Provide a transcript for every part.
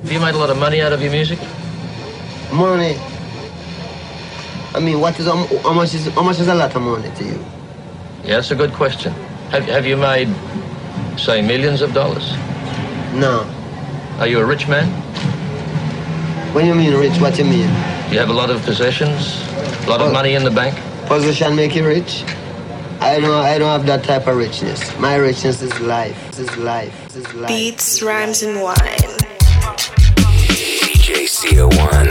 Have you made a lot of money out of your music? Money? I mean, how much is a lot of money to you? Yeah, that's a good question. Have you made, say, millions of dollars? No. Are you a rich man? When you mean rich, what you mean? You have a lot of possessions? A lot of money in the bank? Possession make you rich? I don't have that type of richness. My richness is life. This is life. This is life. Beats, rhymes, and wine. DJ CO1.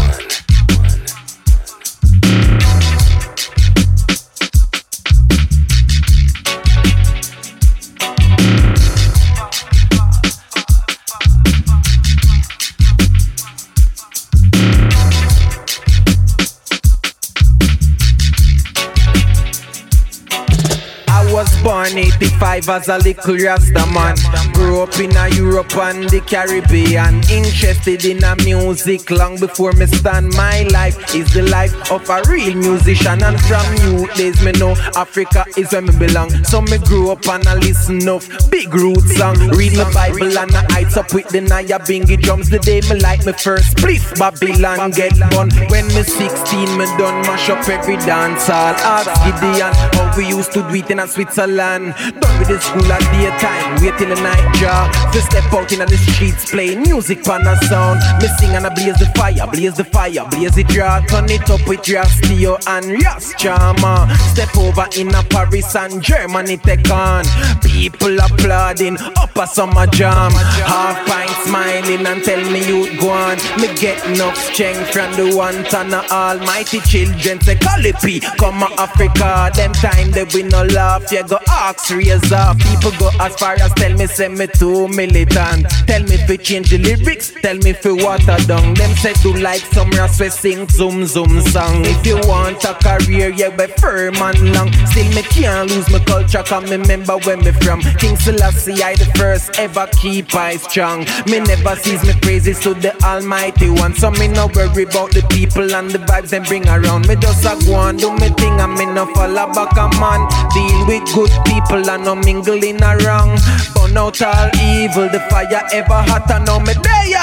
Born 85 as a little Rasta man. Grew up in Europe and the Caribbean. Interested in music long before me stand. My life is the life of a real musician. And from youth days me know Africa is where me belong. So me grew up and I listen of big root song. Read my Bible and I heights up with the Naya Bingy drums. The day me like me first spliff Babylon get born. When me 16 me done mash up every dance hall. Ask Gideon how we used to do it in a Switzerland. Done with the school at daytime, wait till the night job. To step out in the streets, play music on the sound. Me sing and I blaze the fire, blaze the fire, blaze it raw. Turn it up with Rastio and Ras Charma. Step over in a Paris and Germany take on. People applauding up a summer jam. Half pint smiling and tell me you go on. Me get enough strength from the one ton of almighty children. Say Calipi, come to Africa. Them time they we no laugh, you go ask raise up. People go as far as tell me say me too militant. Tell me fi change the lyrics, tell me fi water down. Them say do like some ras we sing zoom zoom song. If you want a career, yeah be firm and long. Still me can't lose my culture, cause me remember where me from. King Selassie I the first ever keep I strong. Me never cease me praises to the Almighty One. So me no worry about the people and the vibes them bring around. Me just a go and do me thing and me no follow back a man. Deal with good people and no mingling around. Burn out all evil, the fire ever hot and now me there.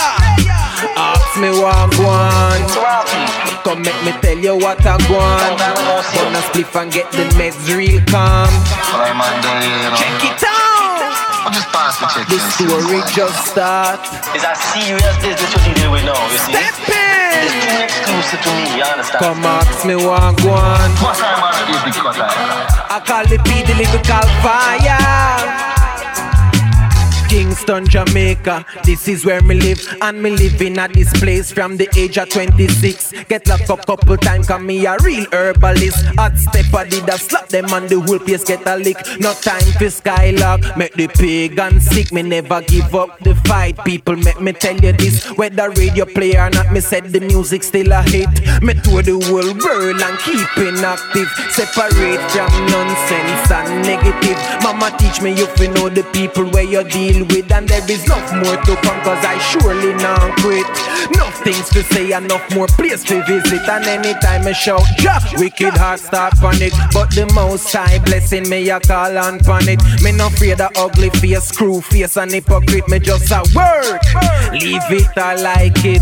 Ask me what go on. Come make me tell you what I go on. Burn a spliff and get the meds real calm. Check it out. The story just start. It's a serious business what you deal with now, you see. Step in. It's too exclusive to me, you understand? Come ask me what go on. What time on the big cut I call the P the lyrical fire. Kingston, Jamaica, this is where me live. And me living at this place from the age of 26. Get locked up couple times cause me a real herbalist. Hot step I did a slap them and the whole place get a lick. No time for skylark, make the pagan sick. Me never give up the fight. People make me tell you this. Whether radio play or not, me said the music still a hit. Me tour the whole world and keeping active. Separate from nonsense and negative. Mama teach me you fi know the people where you deal with, and there is enough more to come cause I surely not quit. Enough things to say, enough more place to visit. And anytime I shout ja, wicked heart start panic. But the most high blessing me I call on panic. Me not afraid of ugly face, screw face and hypocrite. Me just a word, leave it I like it.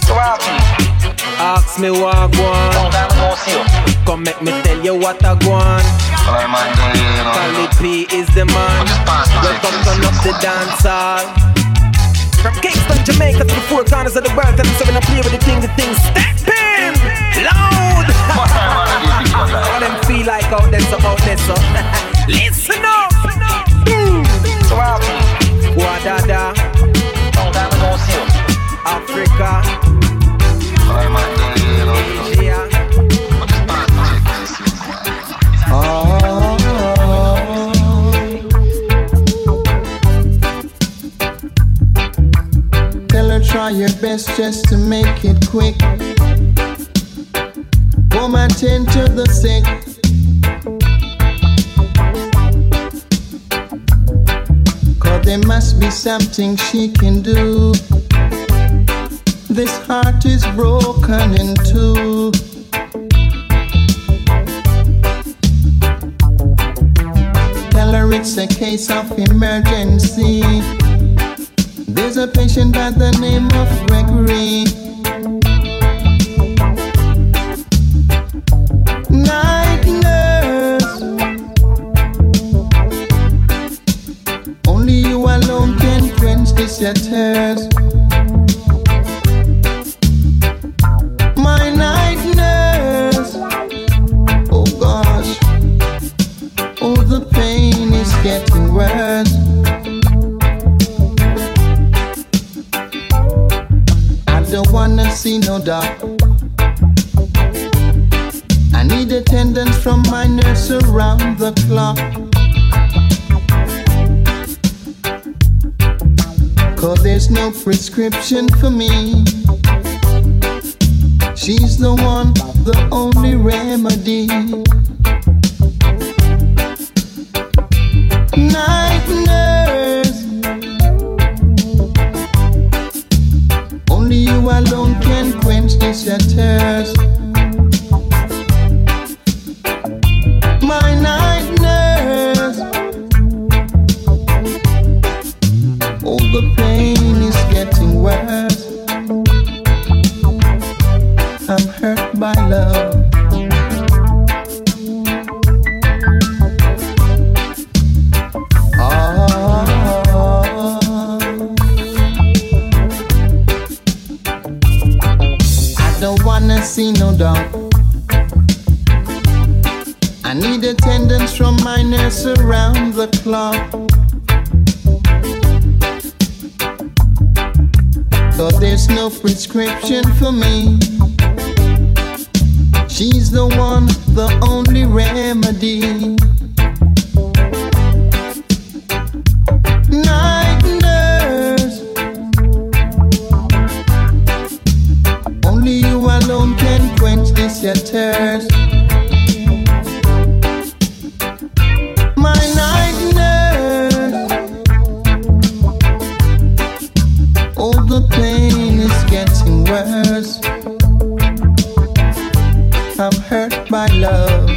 Ask me what I want. Come make me tell you what I want. Cali P is the man. Welcome to up the dance hall. From Kingston, Jamaica to the four corners of the world. And so when I play with the thing step in loud. All them feel like out there, so listen up. Guadada, Africa, Asia. Tell her try your best just to make it quick. Woman tend to the sick. Cause there must be something she can do. This heart is broken in two. Tell her it's a case of emergency. There's a patient by the name of Gregory. Night nurse, only you alone can quench this your thirst. My night nurse, oh gosh, oh the pain is getting worse. I don't wanna see no doctor. I need attendance from my nurse around the clock. 'Cause there's no prescription for me. She's the one, the only remedy. Night nurse, only you alone can quench this your thirst. My night nurse, oh the pain is getting worse. I'm hurt by love. I don't wanna see no dog. I need attendance from my nurse around the clock. 'Cause there's no prescription for me. She's the one, the only remedy. Night nurse, only you alone can quench this your thirst. My night nurse, oh the pain is getting worse. I'm hurt by love.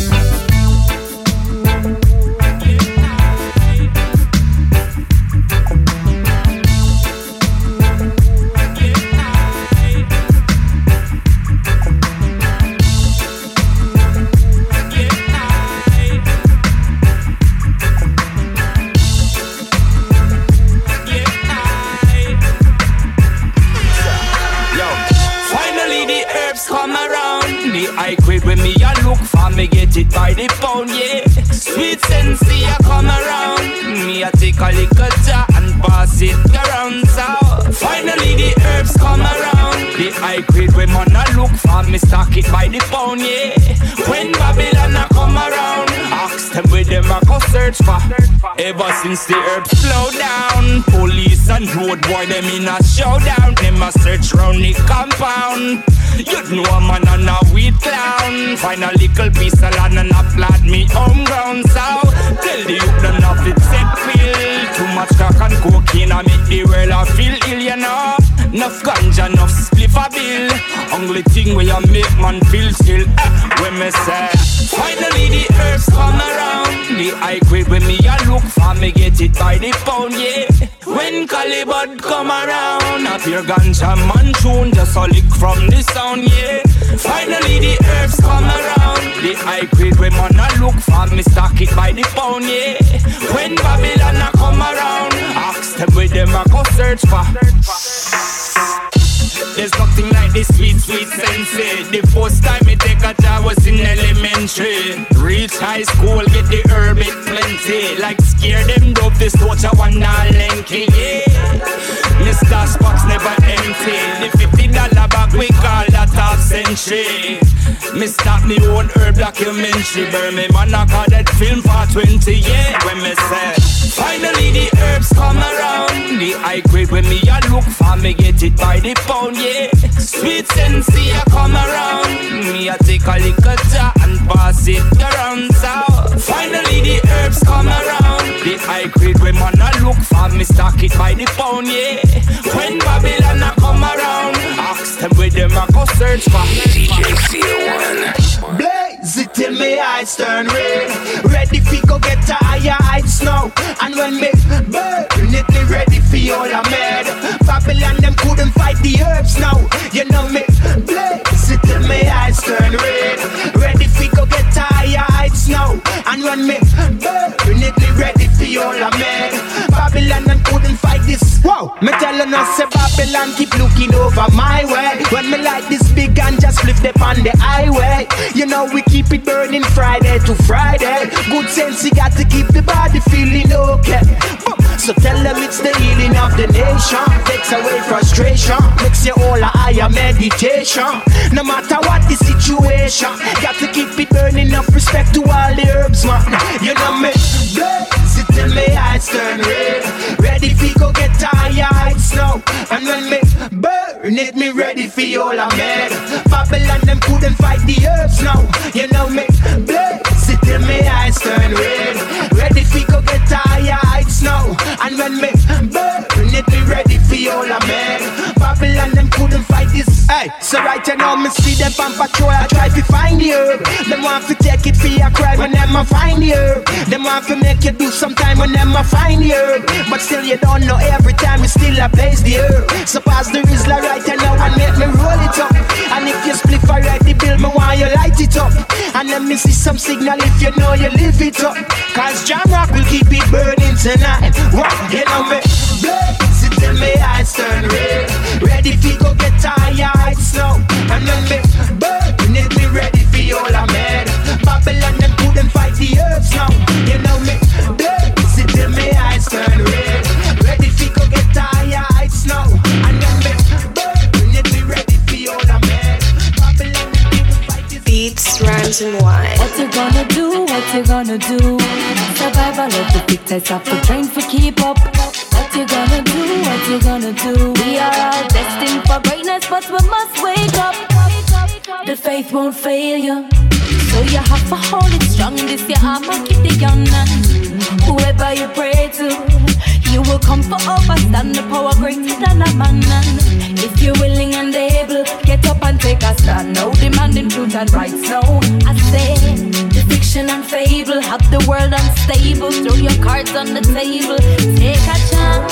I quit when me a look for me get it by the pound, yeah. Sweet sensei a come around, me a take a little jar and pass it around. So finally the herbs come around. The I quit when man a look for me stock it by the pound, yeah. When Babylon a come around, ask them where them a go search for. Ever since the herbs slow down, police and road boy them in a showdown. Them a search round the compound. You'd know a man and a weed clown. Find a little piece of land and applaud me home ground. So tell the youth none of it set pill. Too much crack and cocaine I make the world I feel ill, you know. Enough ganja, enough spliff a bill. Only thing where you make man feel still. When me say finally the herbs come around. The I quit when me a look for me get it by the pound, yeah. When Calibut come around, up your ganja man tune just a lick from the sound, yeah. Finally the herbs come around. The I quit when man a look for me stock it by the pound, yeah. When Babylon a come around, ask them where them a go search for. There's nothing like this sweet, sweet sensei. The first time me take a job was in elementary. Reach high school, get the herb it plenty. Like scare them dope, this torch a one lanky, yeah. Mr. Spock's never empty. The $50 bag we call that half century. Me start me own herb documentary. Burn me man I call that film for 20, yeah. When me say finally the herbs come around. The I quit when me a look for me get it by the pound, yeah. Sweet sensei a come around. Me a take a little jar and pass it around. So finally the herbs come around. The I quit when man a look for me stock it by the pound, yeah. When Babylon a come around, ask them where them a go search for. DJ CO1 Blaze. Blaze it till me eyes turn red. Ready fi go get a higher heights now. And when me burn it, me ready fi all I'm mad. Babylon them couldn't fight the herbs now. You know me blaze it till me eyes turn red. Ready fi go get a higher heights now. And when me burn it, me ready fi all I'm mad. Babylon them couldn't fight this. Wow, me tellin' us say Babylon keep looking over my way. When me like this big and just flip them on the highway. You know we keep it burning Friday to Friday. Good sense you got to keep the body feeling okay. So tell them it's the healing of the nation. Takes away frustration, makes you all a higher meditation. No matter what the situation, got to keep it burning up respect to all the herbs, man. You know me, blaze it till me eyes turn red. Ready fi go get higher heights now. And when me burn it, me ready fi all I'm mad. Babylon them couldn't fight the herbs now. You know me, blaze it till me eyes turn red. Ready fi go get higher heights now. And when me burn it, me ready fi all I'm mad. Babylon them couldn't fight this. Hey, so right now me see them on patrol. I try to find the herb. Them want to take it for a crime when them a find the herb. Them want to make you do sometime when them a find the herb. But still you don't know every time you still a blaze the herb. So pass the Rizla right now and make me roll it up. And if you split for the bill, me want you light it up. And let me see some signal if you know you live it up. Cause John Rock will keep it burning tonight. What? You know me, blaze it till me eyes turn red. Ready fi go get higher heights now. And when me burn it, me ready fi all I'm mad. Babylon them couldn't fight the herbs now. You know me, blaze it till me eyes turn red. Ready fi go get higher heights now. And when me burn it, me ready fi all I'm mad. Babylon them couldn't fight this. Beats, rhymes and wine. What you gonna do? What you gonna do? Survival of the big test of the train for keep up. What you gonna do? What you gonna do? We are all destined for greatness, but we must wake up. The faith won't fail you, so you have to hold it strong. This your armor, keep the gun. Whoever you pray to, you will come for overstand. The power greater than a man. If you're willing and able, get up and take a stand. No demanding truth and rights. No, I say the fiction and fable have the world unstable. Throw your cards on the table, take a chance.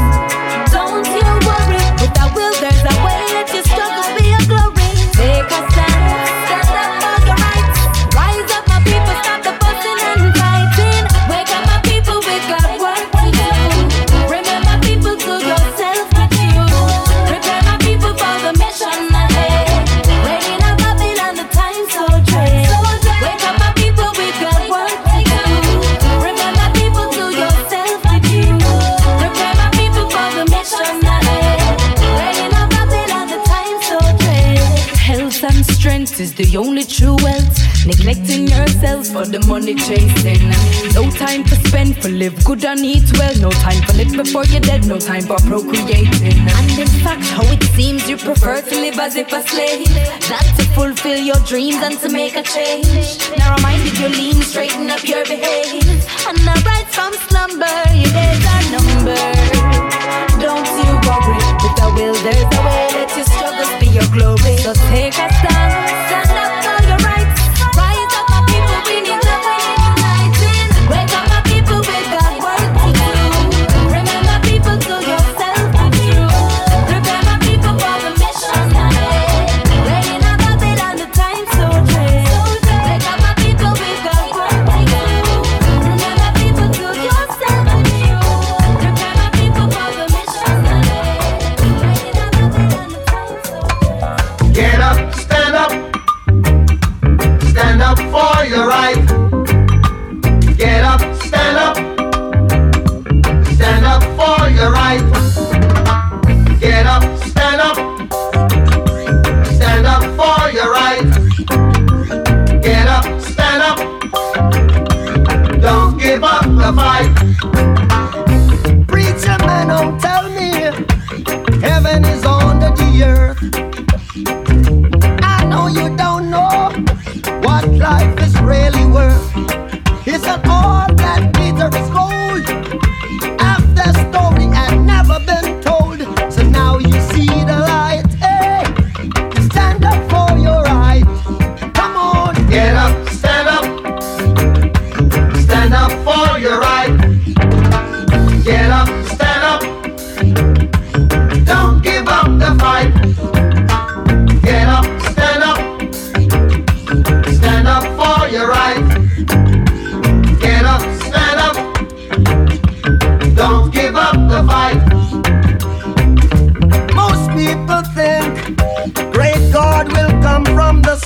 Don't you worry, with a will there's a way. Let your struggle be a glory. Take a stand, stand up for your rights. Rise up, my people, stop the fussing and fighting. Wake up, my people, we got work to do. Remember, people, to yourself with you. Prepare my people for the mission ahead. Reigning of Babylon, the time so dread. Wake up, my people, we got work to do. Remember, people, to yourself with you. Prepare my people for the mission ahead. Reigning of Babylon, the time so dread. Health and strength is the only true wealth. Neglecting yourself for the money chasing. No time to spend for live good and eat well. No time for live before you're dead. No time for procreating. And in fact, how it seems you prefer to live as if a slave. Not to fulfill your dreams and to make a change. Now reminded you lean, straighten up your behavior. And now rise from slumber, your days are numbered. Don't you worry, with a will there's a way. Let your struggles be your glory. So take a stand, stand up for your rights. Rise up, my people, we need to win uniting. Wake up, my people, we got work to do. Remember, people, to yourself be true. Prepare my people for the mission ahead. Reigning of Babylon, the time so dread. Wake up, my people, we got work to do. Remember, people, to yourself be true. Prepare my people for the mission ahead. Reigning of Babylon, the time so dread. Get up, stand up. Stand up for your right. Get up, stand up. Stand up for your right. Get up, stand up. Stand up for your right. Get up, stand up. Don't give up the fight. Preacher man, don't tell me heaven is under the earth. I know you don't know what life is really worth. Isn't all that glitter is gold? Half the story had never been told. So now you see the light. Hey, stand up for your right. Come on, get up,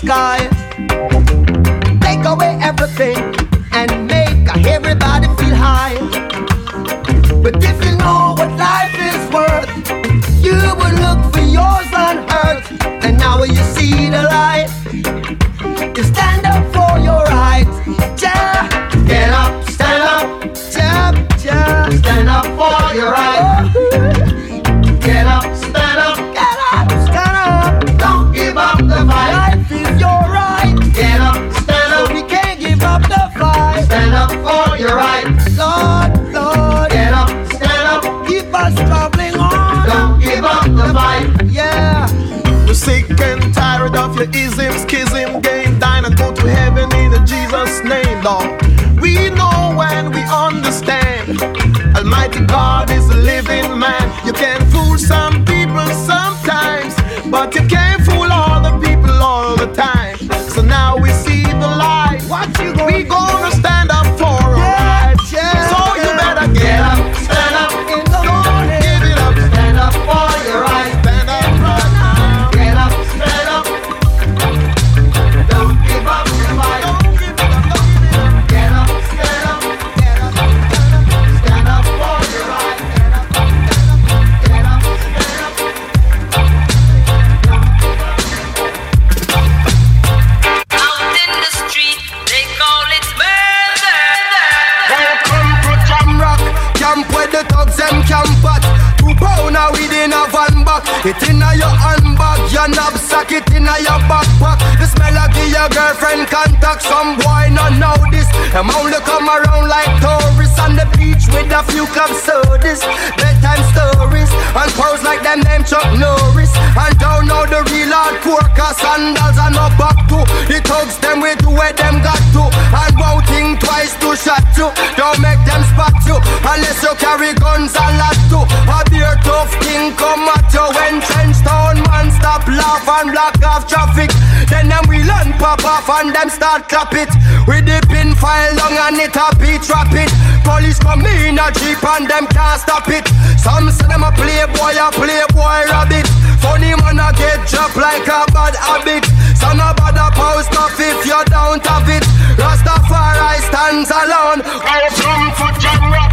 sky. Take away everything and make everybody feel high. But if you know what life is worth, you would look for yours on earth. And now when you see the light, you stand up for your rights. Yeah. Get up, stand up, yeah, yeah. Stand up for your rights. Get up, stand up, get up, stand up. Don't give up the fight. Life is your right. Get up, stand up. We can't give up the fight. Stand up for your rights. Lord, Lord. Get up, stand up. Keep us traveling on. Don't give up the fight. Yeah. We're sick and tired of your ism, schism, game, dine and go to heaven in Jesus' name, Lord. We know when we understand Almighty God is a living man. You can fool some people sometimes, but you can't fool all the people all the time. So now we see the light. We gonna stand up for our rights. Yeah. So you better get up, stand up in the morning. Give it up, stand up for your rights. Stand up right now. Get up, stand up. Don't give up the fight. Get up, stand up. Get up, stand up for your rights. Get up, stand up. Out in the street, they call it murder. Welcome to Jamrock, camp where the thugs them camp at. 2 pounder within a van back. It inna your handbag, your knapsack, it inna your backpack. The smell of your girlfriend contact. Some boy not know this. Them only come around like tourists on the beach with a few club sodas, bedtime stories, and pose like them name Chuck Norris. And don't know the real hardcore, cause sandals are no back to. The thugs them with where them got to. And won't think twice to shot you. Don't make them spot you unless you carry guns a lot too. A beer tough king come at you when trench town man stop laugh and block off traffic. Then them we learn pop off and them start clap it. With the pin file long and it a beat rapid. Police come in a jeep and them can't stop it. Some say them a playboy rabbit. Funny man a get dropped like a bad habit. So no bother post off if you don't have it. Rastafari stands alone. Welcome to Jamrock.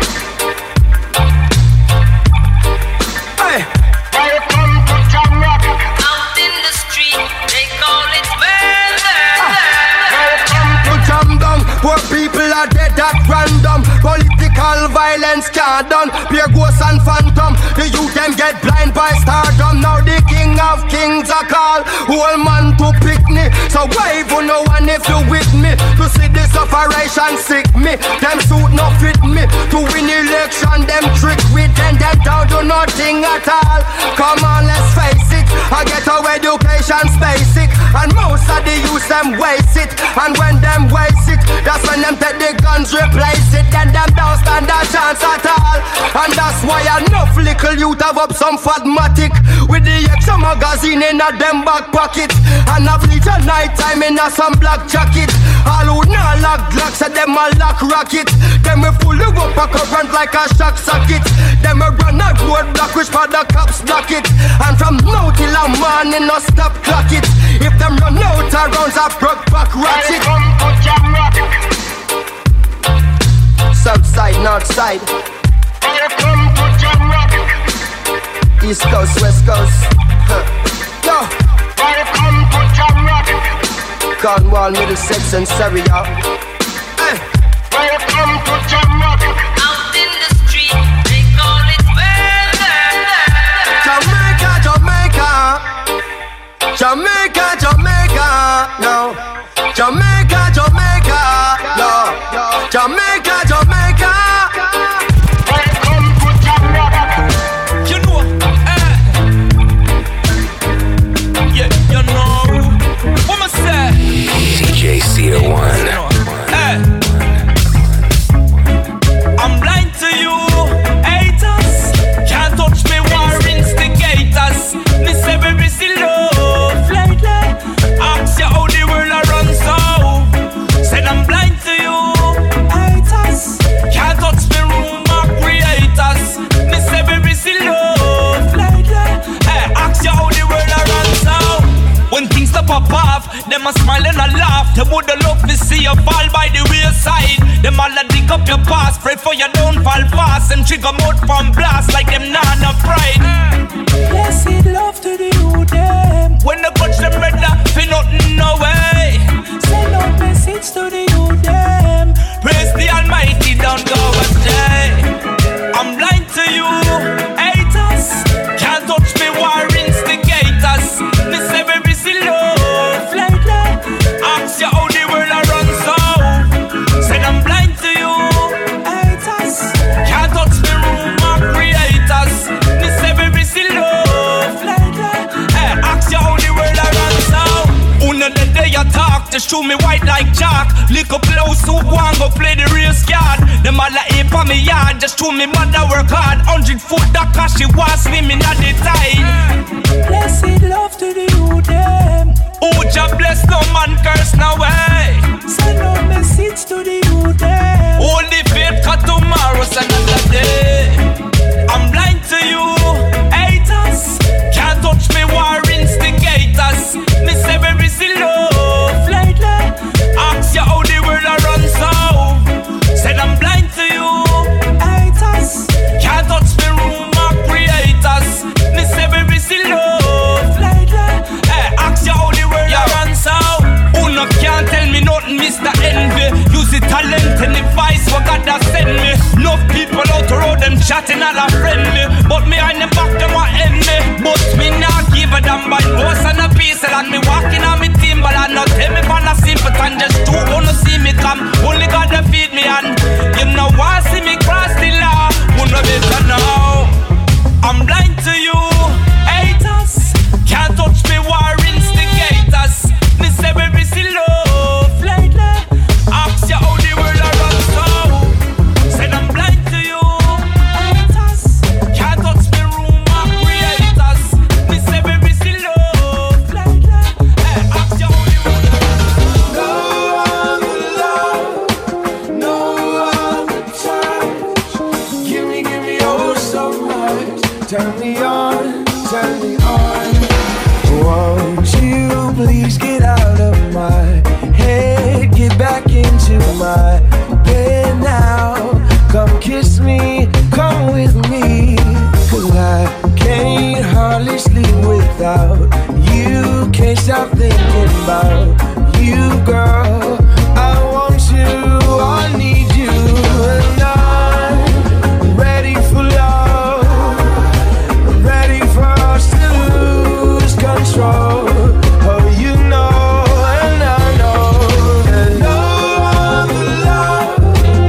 Hey. Welcome to Jamrock. Out in the street, they call it murder. Welcome to Jamdown, where people are dead at random. Political violence can't done. Pure ghosts and phantom. The youth them get blind by stardom. Now the king of kings are called. Whole man to pick me. So wave on no one if you with me. To see this operation sick me. Them suit no fit me. To win election them trick with them. Them down do nothing at all. Come on let's face it. I get our education's basic. And most of the youth them waste it. And when them waste it, that's when them take the guns replace it. Then them don't stand a chance at all. And that's why enough little youth have up some fatmatic with the extra magazine in a them back pocket. And a bleach at night time in a some black jacket. All who not lock glocks and them a lock rocket. Them we pull you up a current like a shock socket. Them we run a road block which for the cops block it. And from now till a morning no stop clock it. If them run out of rounds I broke back ratchet. Welcome to Jamrock. South side, north side. Welcome to Jamrock. East coast, west coast. Yo. Welcome to Jamrock. Cornwall, Middlesex and Surrey. Welcome to Jamrock. Out in the street, they call it murder. Jamaica, Jamaica. Jamaica, Jamaica. No. Jamaica, Jamaica. No. Jamaica, Jamaica. Welcome to Jamrock. You know, yeah, you know. What I say? DJ CO1. I'm blind to you, haters. Can't touch me, war instigators. Me say we still love, flight. you fall by the wayside. Them all a dig up your past, pray for you don't fall fast, and trigger mouth from blast like them nana pride. Blessed love to the youth them. When the touch them brother, feel nothing no way. Send out message to the youth them. Praise the Almighty, don't go astray. I'm blind to you, haters. Can't touch me, war instigators. Miss every love lately. Ask you how the world a run so. Said I'm blind to you, haters. Can't touch me, rumor creators. Miss every love lately. Hey, ask you how the world a run so. Una the day you talk, just show me white like chalk. Lick up close, who want go play the real card. Them all a ape on me yard, just show me mother work hard. 100 foot that cause she was swimming at the tide. Blessed love to the youth them. Oh, Jah bless, no man curse no way. Send no message to the youth them. Holy faith, cause tomorrow's another day. I'm blind to you, haters. Can't touch me, war instigators. Miss every love lately. Ask you how the world a run so. Said I'm blind to you, haters. Can't touch me, rumor creators. Miss every love lately. Hey, ask you how the world a run so. Who no can't tell me nothing, Mr. Envy. Use the talent and the vice what God has sent me. Enough people out the road, them chatting all a friendly. But me in the back, them want end me. But me not give a damn by horse and a piece. And me walking on me team, but I not tell me for a sympathy. Just two wanna see me come. Only God to feed me and you know why see me cross the law. Who know better now? I'm blind to you, haters. Can't touch me, war instigators. Miss every love lately. Ask you how the world a run so. Said I'm blind to you, haters. Can't touch me, rumor creators. Miss every love lately. Hey, ask you how the world a run so. No other touch. Give me oh so much. Turn me on, turn me on. Won't you please get out of my head, get back into my bed now. Come kiss me, come with me. Cause I can't hardly sleep without you. Can't stop thinking about you, girl. I want you, I need you. And I'm ready for love, ready for us to lose control. Oh, you know, and I know that no other love,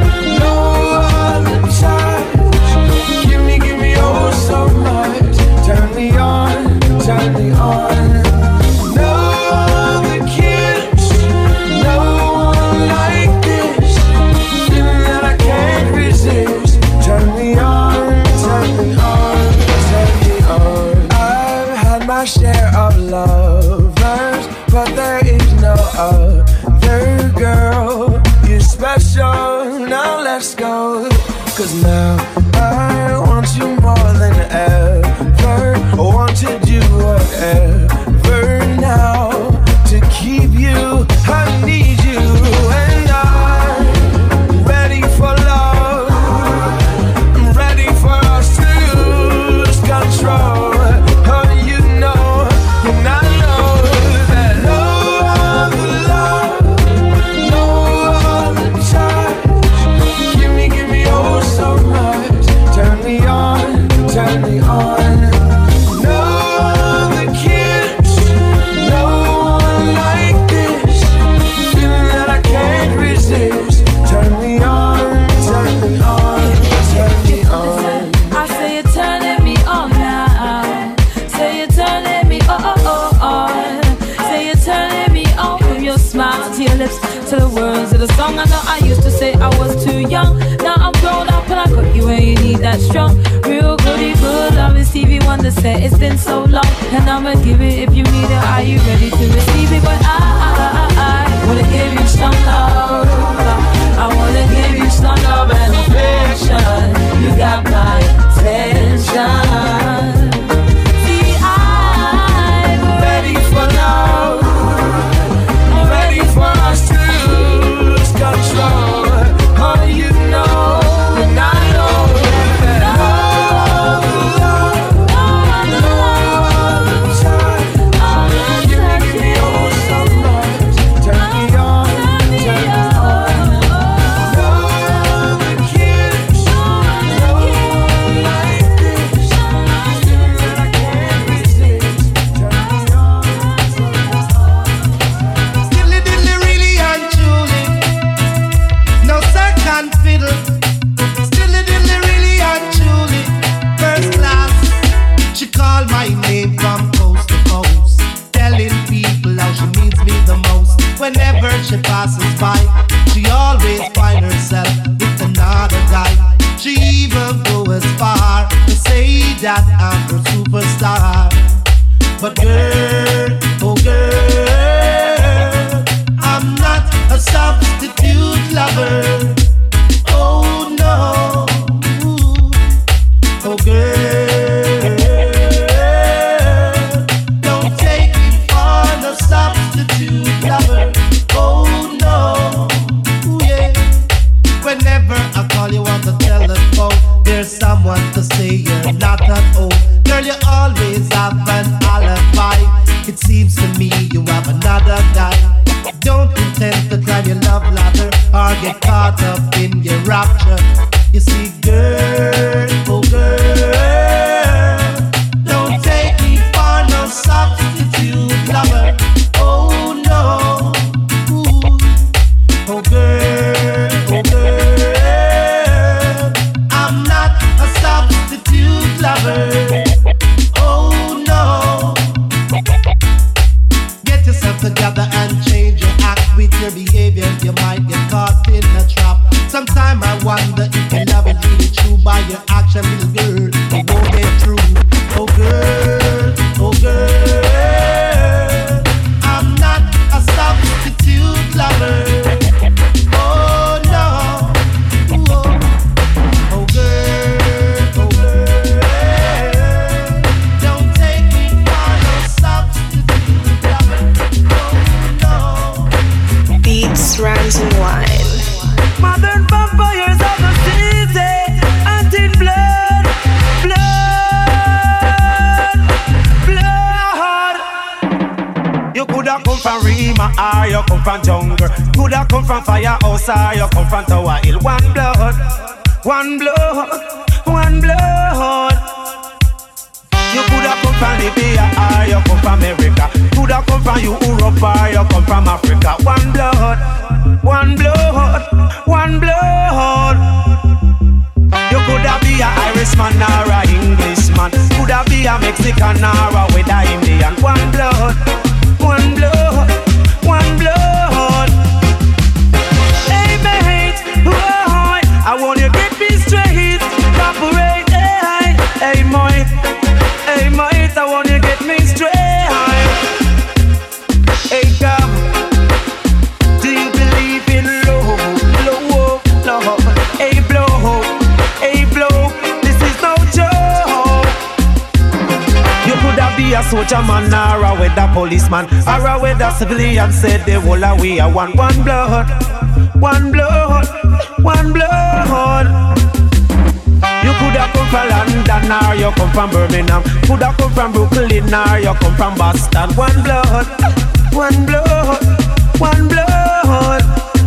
no other touch. Give me oh so much. Turn me on, turn me on. No other kiss, no one like this. Feeling that I can't resist. Turn me on, turn me on, turn me on. I've had my share of lovers, but there is no other girl. You're special, now let's go. Cause now I want you more than ever. I want to do whatever now to keep you. I need you, and I'm ready for love. I'm ready for us to lose control. Oh, you know, and I know that no other love, no other touch. Give me oh so much. Turn me on, turn me on. No other kiss, no one like this. Feeling that I can't resist. Turn me on, turn me on, turn me on. I say you're turning me on now. Say you're turning me on. Say you're turning me on from your smile to your lips to the words of the song. I know I used to say I was too young. Now I'm grown up and I got you and you need that strong. Real goody good love is Stevie Wonder said it's been so long. And I'ma give it if you need it. Are you ready to receive it? But I wanna give you some love. I wanna give you some love and affection. You got my attention. See, I'm ready for love. I'm ready for us to star. But girl, oh girl, I'm not a substitute lover. Oh no, oh girl, don't take me for no substitute lover. Oh no, yeah. Whenever I call you on the telephone, there's someone to say you're not at home. Girl, you always have an alibi. It seems to me you have another guy. Don't intend to climb your love ladder or get caught up in your rapture. You see, girl, oh girl, don't take me for no substitute lover. Oh no, ooh. Oh girl, oh girl, I'm not a substitute lover. Oh no, get yourself together and change your act with your behavior. You might get caught in a trap. Sometimes I wonder if your love is really true by your action, little girl. It won't get through. Oh girl, oh girl, I'm not a substitute lover. Oh no, oh, oh girl, don't take me for no substitute lover. Oh no. Beats, rhymes, and wine. Modern vampires of the city, hunting blood, blood, blood. You coulda come from Rima or you come from jungle. Coulda come from firehouse or you come from Tower Hill. One blood, one blood, one blood. You coulda come from Libya or you come from America. Coulda come from Europe or you come from Africa. One blood, one blood, one blood. You coulda be a Irishman or a Englishman. Coulda be a Mexican or a with a Indian. One blood, one blood, one blood. Hey mate, boy, I want you to get me straight. Cooperate, hey, hey mate, hey mate, I want you to get me straight. Hey come. Do you believe in love, love, love? Hey blow, this is no joke. You coulda be a soldier man or a weather policeman or a weather civilian. Said the whole of we are one blood, one blood, one blood. You coulda come from London or you come from Birmingham. Coulda come from Brooklyn or you come from Boston. One blood, one blood, one blood.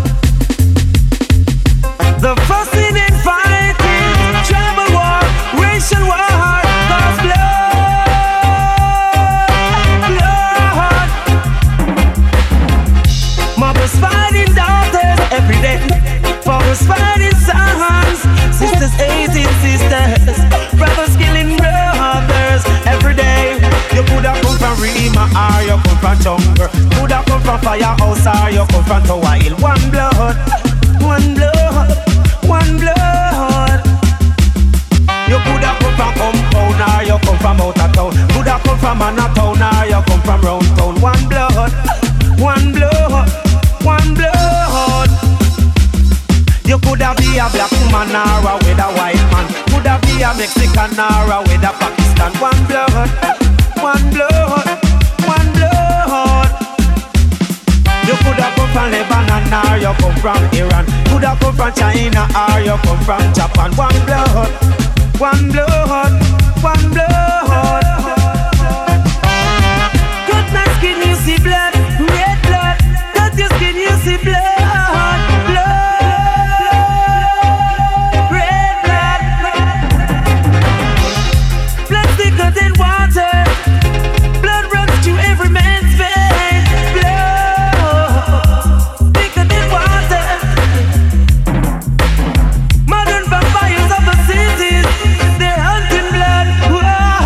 The fussing and fighting, tribal war, racial war, cause blood, blood. Mothers fighting daughters every day. Fathers fighting sons, sisters hating sisters, brothers killing brothers every day. You coulda come from Rima or you come from jungle. Coulda come from firehouse or you come from Tower Hill. One blood, one blood, one blood. You coulda come from compound or you come from out of town. Coulda come from Manhattan or you come from round town. One blood, one blood, one blood. You coulda be a black man or a with a white man. Coulda be a Mexican or a with a Pakistan. One blood, one blood, one blood. You coulda come from Lebanon or you come from Iran. Coulda come from China or you come from Japan. One blood, one blood, one blood. Cut my skin, you see blood, red blood. Cut your skin, you see blood, blood, red blood. Blood thicker than water. Blood runs through every man's vein. Blood thicker than water. Modern vampires of the cities, they're hunting blood. Whoa.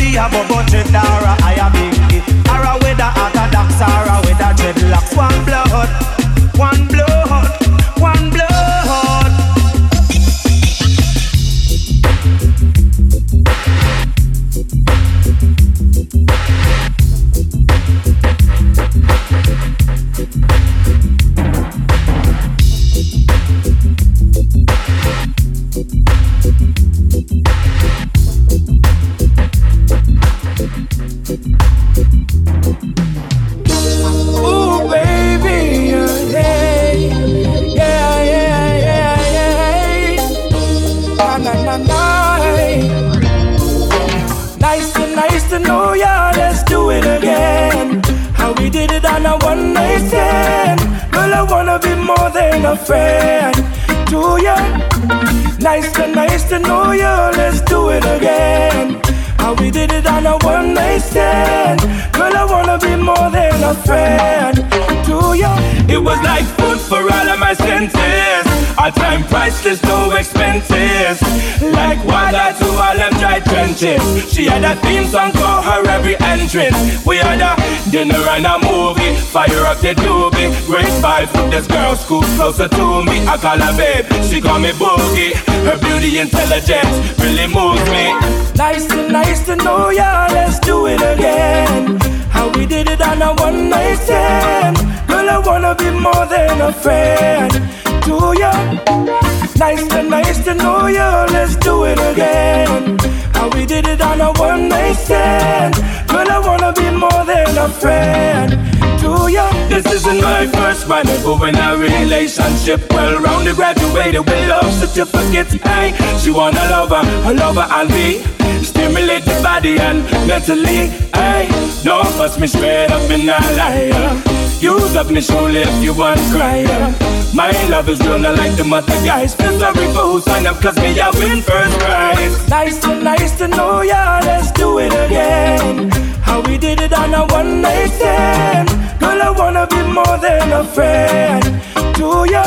we have a budget or a higher big or a weather orthodox or a weather dreadlocks. One blood, one blood, one blood. Ooh, baby, yeah, yeah, yeah, yeah, yeah. Na na na na. Nice to know ya. Let's do it again. How we did it on a one night stand. Girl, I wanna be more than a friend to ya. Nice to know ya. Let's do it again. How we did it on a one night stand. Girl, I wanna be more than a friend to you. It was like food for all of my senses. Our time priceless, no expenses. Like water to all them dry trenches. She had a theme song for her every entrance. We had a dinner and a movie. Fire up the doobie. Great vibe from this girl, scoop closer to me. I call her babe, she call me Boogie. Her beauty intelligence really moves me. Nice to know ya. Let's do it again. How we did it on a one night stand. Girl, I wanna be more than a friend to ya. Nice to know ya. Let's do it again. How we did it on a one night stand. Girl, I wanna be more than a friend to ya. This isn't my first run, but in a relationship, well rounded, graduated with love certificates. Hey, she want a lover and be stimulate the body and mentally. Hey, don't bust me straight up in a liar. Use up me shoulder if you want cry. My love is real, not like the mother guys. Feel sorry for who sign up, cause me I win first prize. Nice to know ya. Let's do it again. How we did it on a one night stand. Girl, I wanna be more than a friend to ya.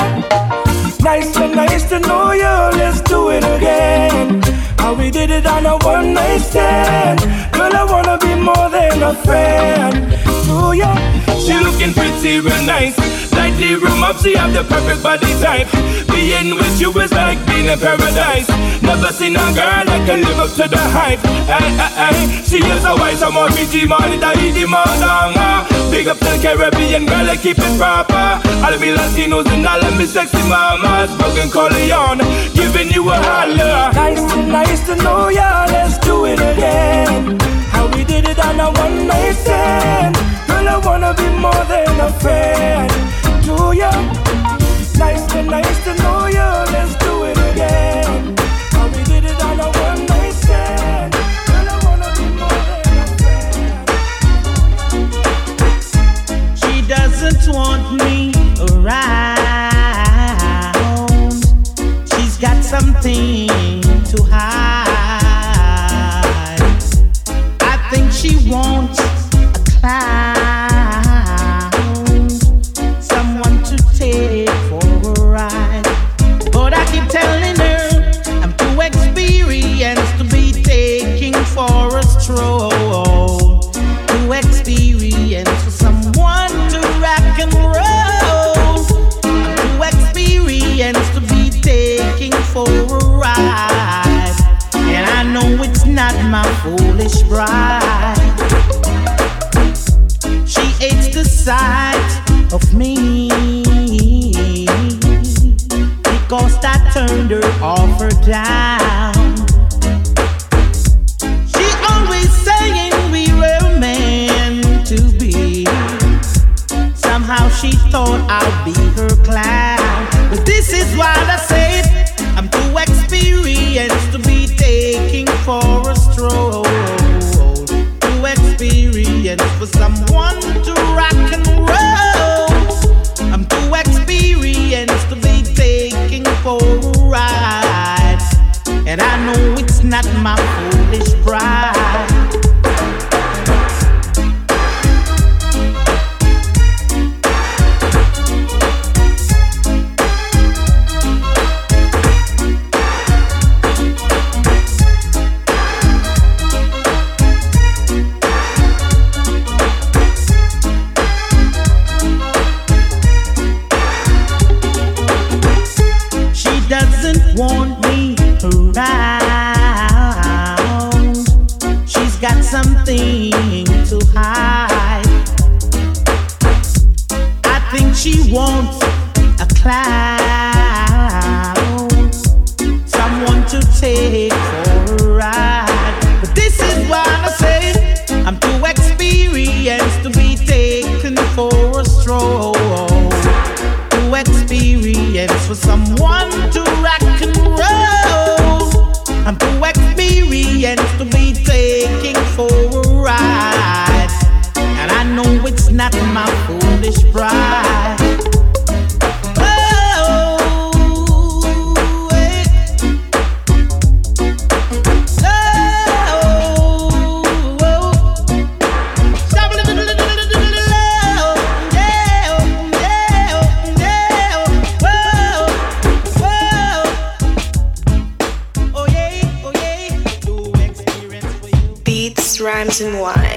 Nice to know ya. Let's do it again. How we did it on a one night stand. Girl, I wanna be more than a friend to ya. She looking pretty real nice. Like the room up, she have the perfect body type. Being with you is like being in paradise. Never seen a girl that can live up to the hype. Ay. She is a wise, I'm on BG money, that easy man. Big up the Caribbean girl, I keep it proper. All me Latinos and all of me sexy mamas. Broken Corleone, giving you a holler. Nice to know ya. Let's do it again. How we did it on a one night stand. Girl, I wanna be more than a friend to ya. Nice to know ya. Let's do it again. How we did it on a one night stand. Girl, I wanna be more than a friend. She doesn't want me around. She's got something to hide. I think she wants a clown, someone to take for a ride. But I keep telling her I'm too experienced to be taking for a stroll. Too experienced for someone to rock and roll. I'm too experienced to be taking for a ride. And I know it's not my foolish bride. She hates the sight of me because I turned her off or down. She always saying we were meant to be. Somehow she thought I'd be her clown. But this is why I said I'm too experienced to be taking for a stroll. Too experienced for someone to rock and roll. I'm too experienced to be taking for a ride. And I know it's not my foolish pride. something to hide. I think she wants a cloud, someone to take for a ride. But this is why I say I'm too experienced to be taken for a stroll. Too experienced for someone to rock and roll. I'm too experienced to be taking for a ride. And I know it's not my foolish pride. Rhymes and wine.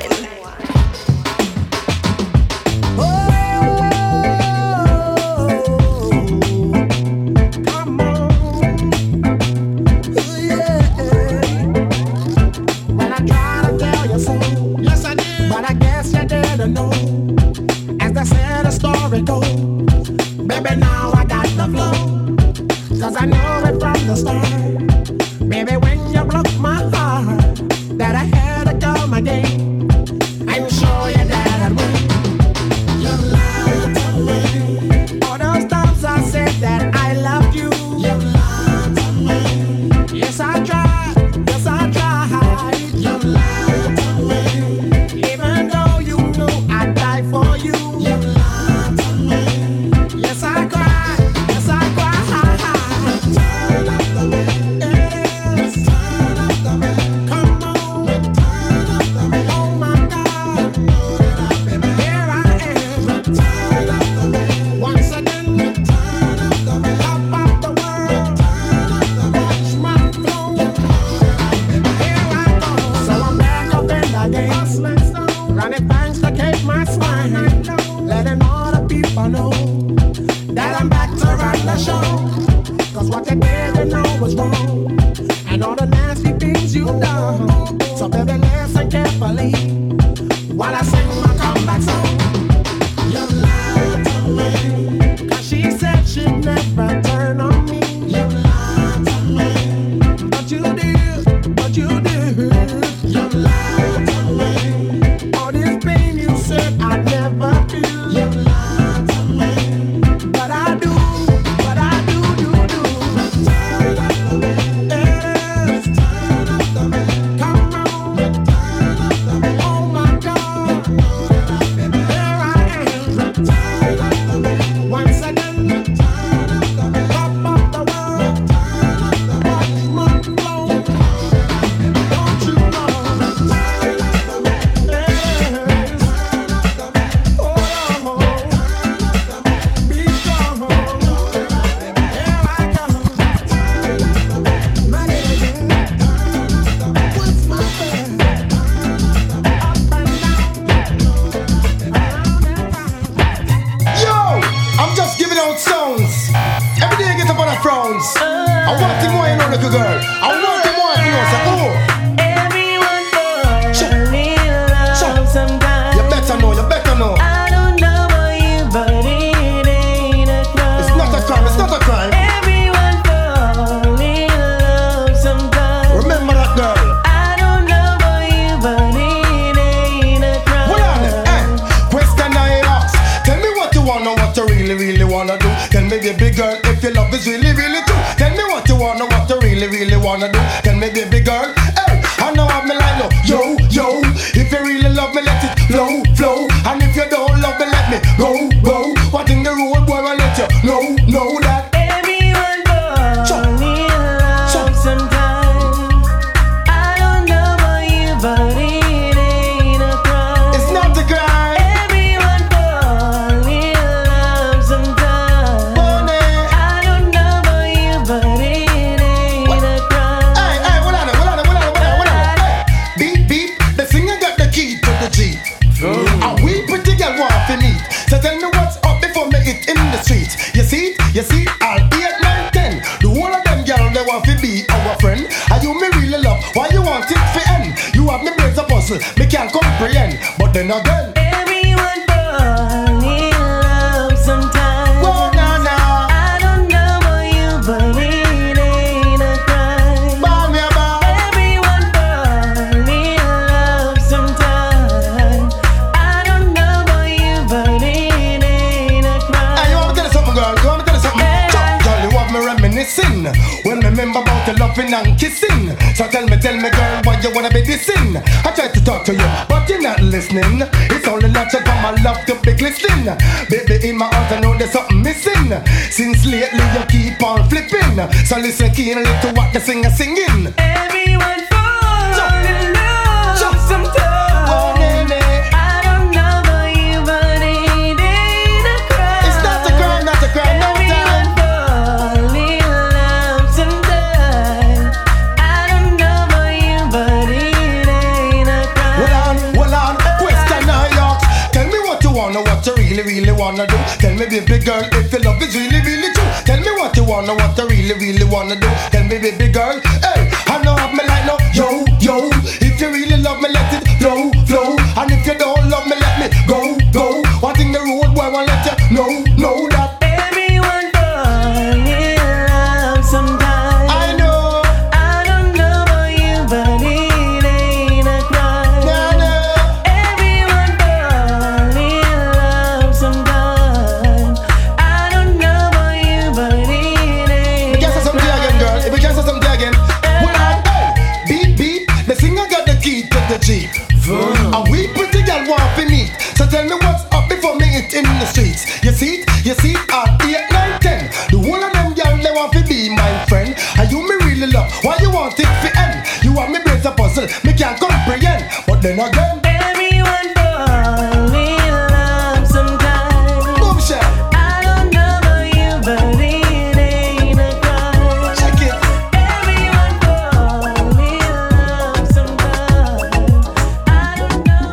puzzle. Me can't comprehend, but then again. Everyone fall in love sometimes. Whoa, nah, nah. I don't know about you, but it ain't a crime. Ball me about. Everyone fall in love sometimes. I don't know about you, but it ain't a crime. Hey, you want me to tell you something, girl? You want me to tell you something? Girl, you have me reminiscing when me remember about the loving and kissing. So tell me, girl, why you wanna be dissing? I tried to talk to you, but you're not listening. It's only natural for my love to be glistening. Baby, in my heart I know there's something missing. Since lately you keep on flipping. So listen keenly to what the singer singing. Everyone falls in love sometimes. Oh, nene. I don't know about you, but it ain't a crime. It's not a crime, not a crime, no time. Fall in love sometimes. I don't know about you, but it ain't a crime. Hold on, question I ask. Tell me what you wanna, what you really wanna do. Tell me, baby girl, if your love is really true. Tell me what you wanna, what you really wanna do. Tell me, baby girl, hey, I know have me like no, yo. If you really love me, let it flow. And if you don't love me, let me go. One thing the road boy won't let you know that. Everyone fall in love sometimes. I know. I don't know about you, but it ain't a crime. Nah. Everyone fall in love sometimes. I don't know about you, but it ain't. We can't say something again, girl. If we can't say something again, hold on, hey, beat. The singer got the key to the Jeep. And we pretty girl want to meet. So tell me what's up before me it in the streets. You see it at 8, 9, 10. The whole of them girl they want to be my friend. And you me really love. Why you want it to end? You want me brace a puzzle. Me can't comprehend. But then again, Everyone fall in love sometimes. boom shell. I don't know about you, but it ain't a crime. Check it. Everyone fall in love sometimes. I don't know.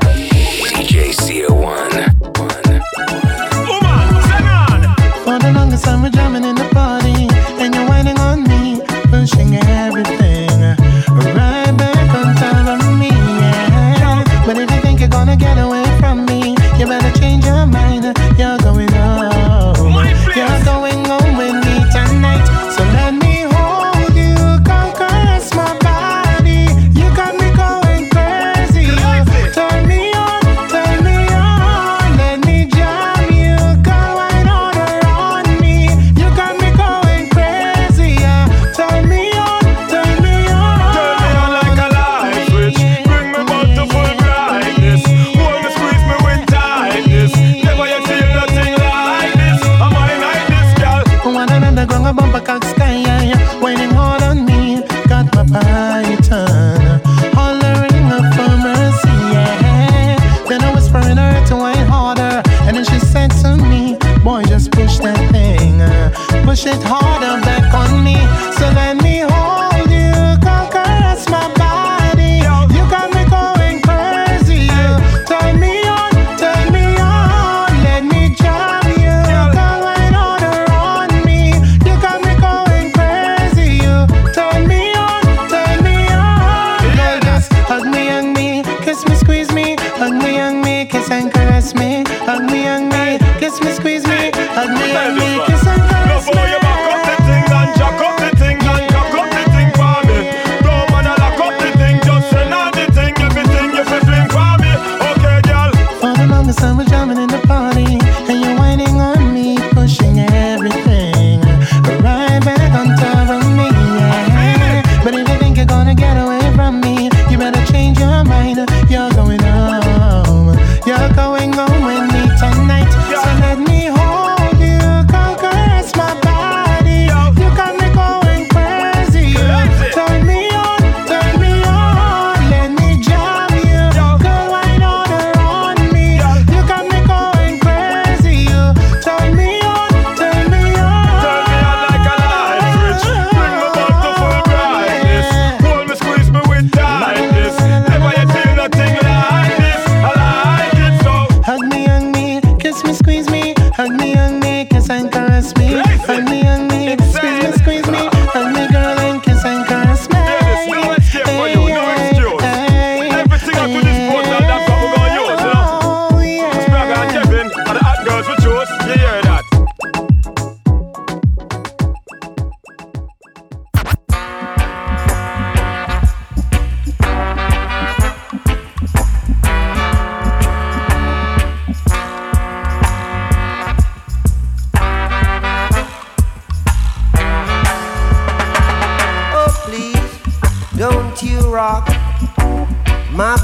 DJ CO1. For the longest time we're jamming in the party, and you're whining on me, pushing everything right back on top of me, yeah. But if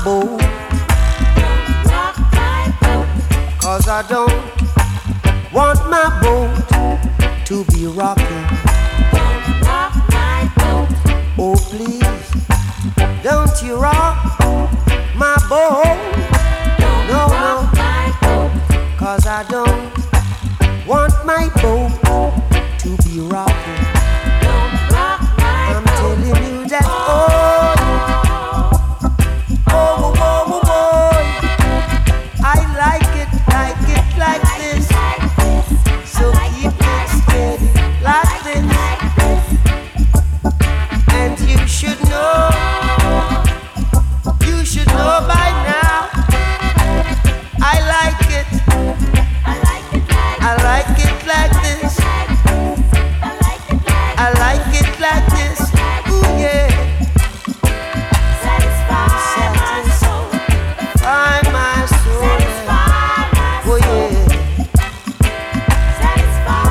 boat. Cause I don't want my boat to be rocking. Oh please, don't you rock my boat. No, no, cause I don't want my boat to be rocking. I'm telling you that, oh, I like it like this. So keep it steady like this. And you should know by now. I like it like this. I like it like this. Ooh yeah. Satisfy my soul. Oh yeah. Satisfy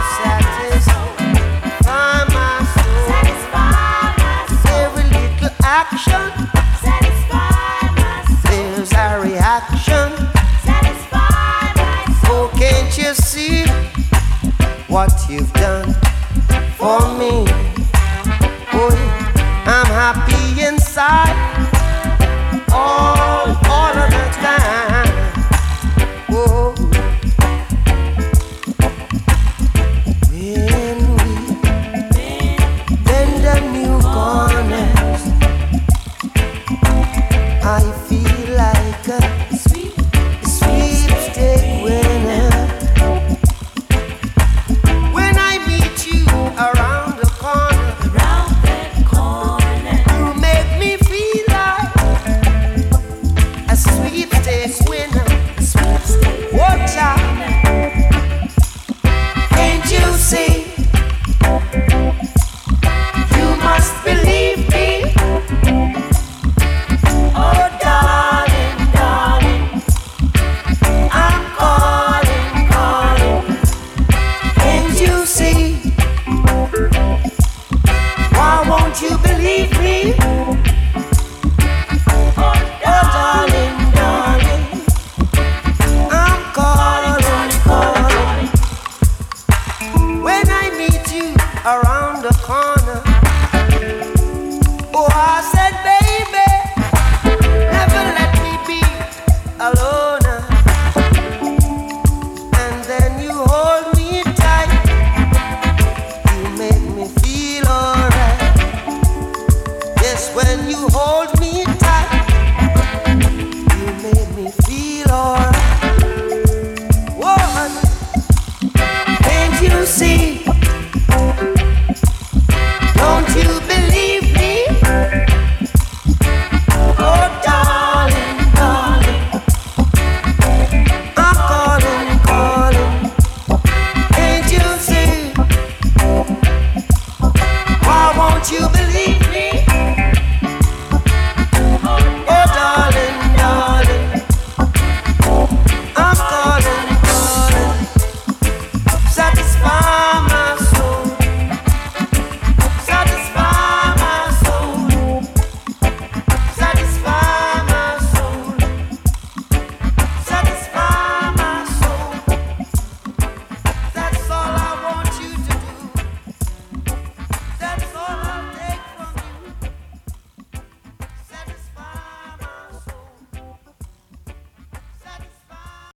my soul. Every little action. There's a reaction. Oh, can't you see what you've done?